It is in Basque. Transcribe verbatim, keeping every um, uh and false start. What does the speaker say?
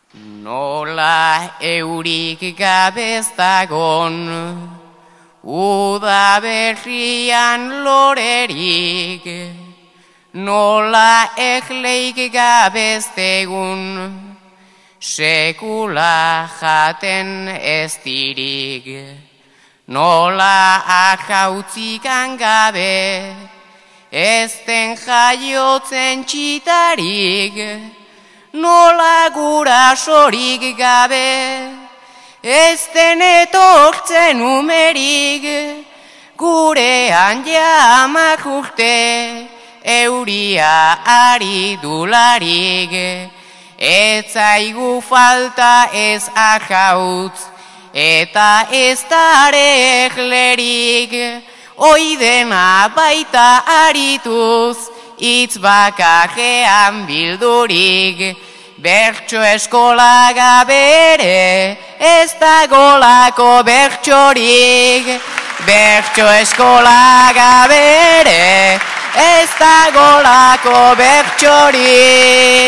Nola eurik gabez dagon, uda berrian lorerik, nola egleik gabez degun, sekula jaten ez dirik, nola ahautzikan gabe, ez den jaiotzen txitarik, nola gurasorik gabe, ez den etortzen umerik, gurean jamak urte, euria ari dularik, ez zaigu falta ez ahautz, eta ez dare eglerik, oidena baita arituz, itz bakarrean bildurik, bertso eskola gabere, ez dagolako bertsorik, bertso eskola gabere, ez dagolako bertsorik.